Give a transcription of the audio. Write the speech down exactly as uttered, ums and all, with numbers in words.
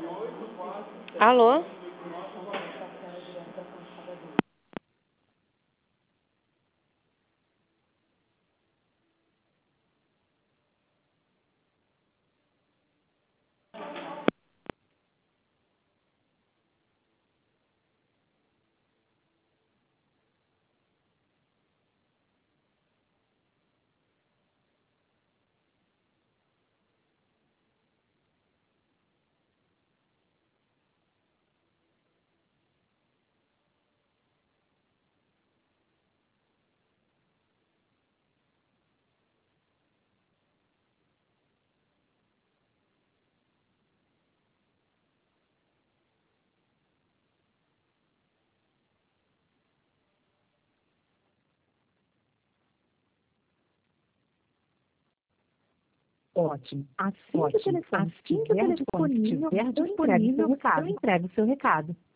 Alô? Ótimo. Assim que o telefone estiver disponível, eu entrego o seu recado.